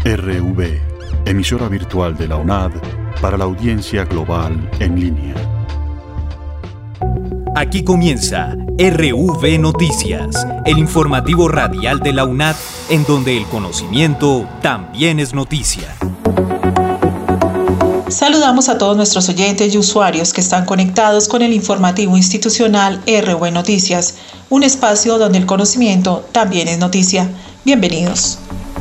RV, emisora virtual de la UNAD para la audiencia global en línea. Aquí comienza RV Noticias, el informativo radial de la UNAD, en donde el conocimiento también es noticia. Saludamos a todos nuestros oyentes y usuarios que están conectados con el informativo institucional RV Noticias, un espacio donde el conocimiento también es noticia. Bienvenidos.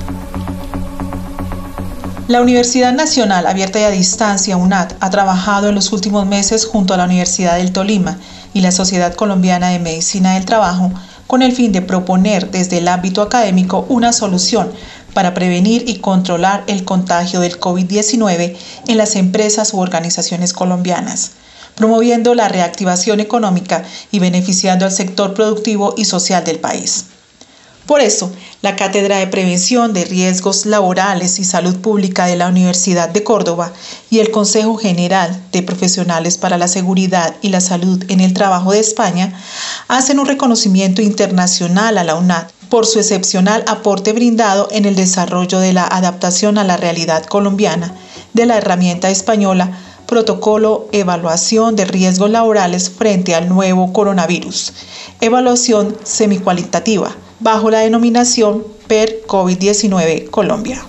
La Universidad Nacional Abierta y a Distancia, UNAD, ha trabajado en los últimos meses junto a la Universidad del Tolima y la Sociedad Colombiana de Medicina del Trabajo con el fin de proponer desde el ámbito académico una solución para prevenir y controlar el contagio del COVID-19 en las empresas u organizaciones colombianas, promoviendo la reactivación económica y beneficiando al sector productivo y social del país. Por eso, la Cátedra de Prevención de Riesgos Laborales y Salud Pública de la Universidad de Córdoba y el Consejo General de Profesionales para la Seguridad y la Salud en el Trabajo de España hacen un reconocimiento internacional a la UNAD por su excepcional aporte brindado en el desarrollo de la adaptación a la realidad colombiana de la herramienta española Protocolo Evaluación de Riesgos Laborales frente al nuevo coronavirus, evaluación semicualitativa, bajo la denominación PER COVID-19 Colombia.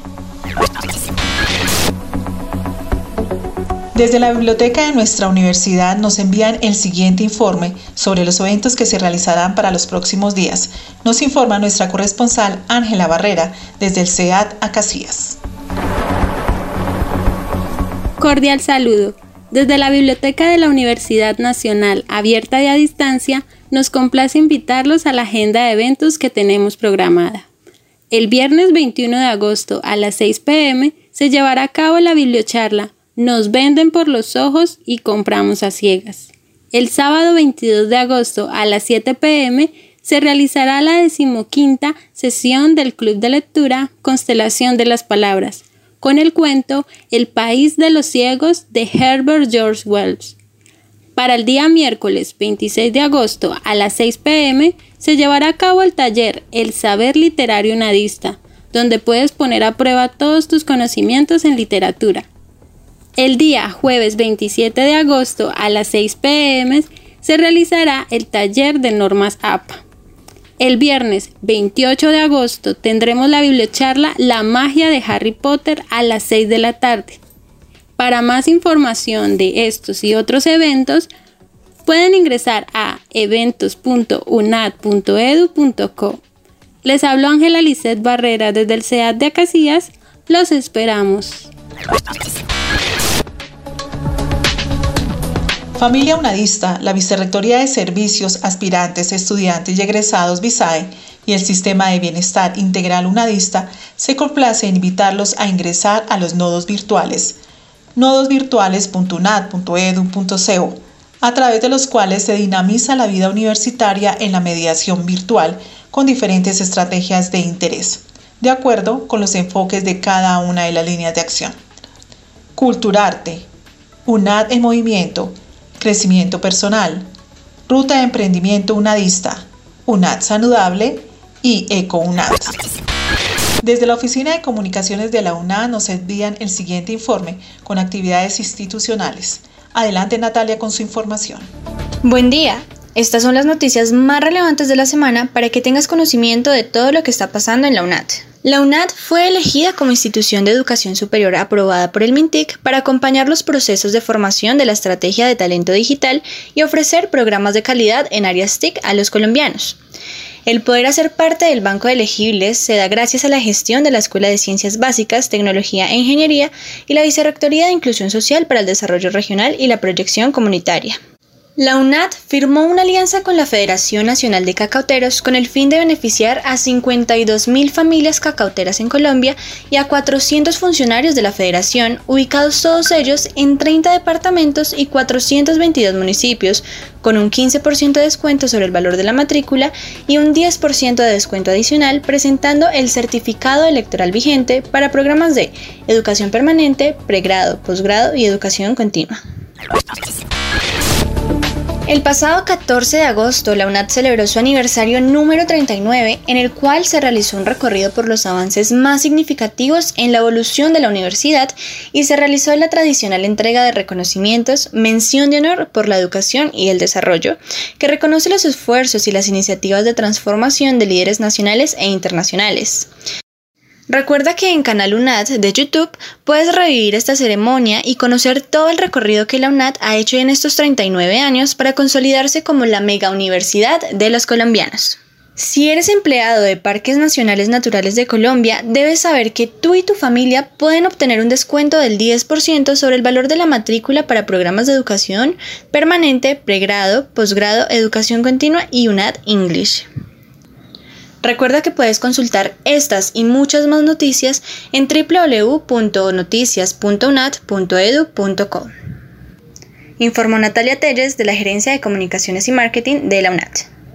Desde la biblioteca de nuestra universidad nos envían el siguiente informe sobre los eventos que se realizarán para los próximos días. Nos informa nuestra corresponsal Ángela Barrera desde el CEAT Acacías. Cordial saludo. Desde la biblioteca de la Universidad Nacional Abierta y a Distancia, nos complace invitarlos a la agenda de eventos que tenemos programada. El viernes 21 de agosto a las 6 p.m. se llevará a cabo la bibliocharla Nos venden por los ojos y compramos a ciegas. El sábado 22 de agosto a las 7 p.m. se realizará la 15ª sesión del Club de Lectura Constelación de las Palabras, con el cuento El País de los Ciegos de Herbert George Wells. Para el día miércoles 26 de agosto a las 6 p.m. se llevará a cabo el taller El Saber Literario Unadista, donde puedes poner a prueba todos tus conocimientos en literatura. El día jueves 27 de agosto a las 6 p.m. se realizará el taller de normas APA. El viernes 28 de agosto tendremos la bibliocharla La Magia de Harry Potter a las 6 de la tarde. Para más información de estos y otros eventos, pueden ingresar a eventos.unad.edu.co. Les habló Ángela Lisset Barrera desde el CEAT de Acacías. Los esperamos. Familia Unadista, la Vicerrectoría de Servicios, Aspirantes, Estudiantes y Egresados VISAE y el Sistema de Bienestar Integral Unadista se complace en invitarlos a ingresar a los nodos virtuales, nodosvirtuales.unad.edu.co, a través de los cuales se dinamiza la vida universitaria en la mediación virtual con diferentes estrategias de interés, de acuerdo con los enfoques de cada una de las líneas de acción. Culturarte, UNAD en movimiento, crecimiento personal, ruta de emprendimiento unadista, UNAD saludable y EcoUNAD. Desde la Oficina de Comunicaciones de la UNAD nos envían el siguiente informe con actividades institucionales. Adelante Natalia con su información. Buen día. Estas son las noticias más relevantes de la semana para que tengas conocimiento de todo lo que está pasando en la UNAD. La UNAD fue elegida como institución de educación superior aprobada por el MINTIC para acompañar los procesos de formación de la estrategia de talento digital y ofrecer programas de calidad en áreas TIC a los colombianos. El poder hacer parte del banco de elegibles se da gracias a la gestión de la Escuela de Ciencias Básicas, Tecnología e Ingeniería y la Vicerrectoría de Inclusión Social para el Desarrollo Regional y la Proyección Comunitaria. La UNAD firmó una alianza con la Federación Nacional de Cacauteros con el fin de beneficiar a 52.000 familias cacauteras en Colombia y a 400 funcionarios de la Federación, ubicados todos ellos en 30 departamentos y 422 municipios, con un 15% de descuento sobre el valor de la matrícula y un 10% de descuento adicional, presentando el certificado electoral vigente para programas de educación permanente, pregrado, posgrado y educación continua. El pasado 14 de agosto, la UNAD celebró su aniversario número 39, en el cual se realizó un recorrido por los avances más significativos en la evolución de la universidad y se realizó la tradicional entrega de reconocimientos, mención de honor por la educación y el desarrollo, que reconoce los esfuerzos y las iniciativas de transformación de líderes nacionales e internacionales. Recuerda que en Canal UNAD de YouTube puedes revivir esta ceremonia y conocer todo el recorrido que la UNAD ha hecho en estos 39 años para consolidarse como la mega universidad de los colombianos. Si eres empleado de Parques Nacionales Naturales de Colombia, debes saber que tú y tu familia pueden obtener un descuento del 10% sobre el valor de la matrícula para programas de educación permanente, pregrado, posgrado, educación continua y UNAD English. Recuerda que puedes consultar estas y muchas más noticias en www.noticias.unad.edu.co. Informó Natalia Telles de la Gerencia de Comunicaciones y Marketing de la UNAD.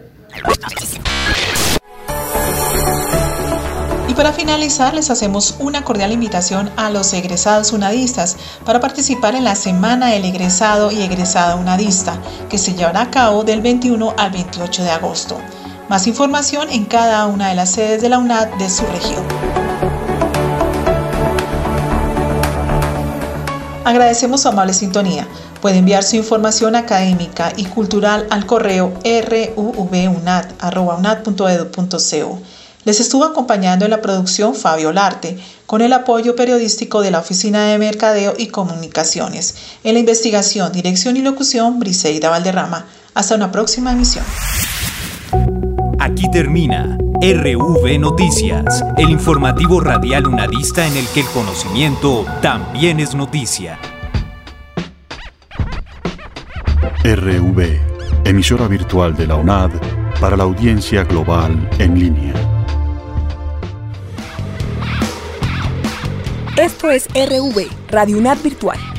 Y para finalizar, les hacemos una cordial invitación a los egresados unadistas para participar en la Semana del Egresado y Egresada Unadista, que se llevará a cabo del 21 al 28 de agosto. Más información en cada una de las sedes de la UNAD de su región. Agradecemos su amable sintonía. Puede enviar su información académica y cultural al correo ruvunad@unad.edu.co. Les estuvo acompañando en la producción Fabio Larte, con el apoyo periodístico de la Oficina de Mercadeo y Comunicaciones. En la investigación, dirección y locución, Briseida Valderrama. Hasta una próxima emisión. Aquí termina RV Noticias, el informativo radial unadista en el que el conocimiento también es noticia. RV, emisora virtual de la UNAD para la audiencia global en línea. Esto es RV, Radio UNAD Virtual.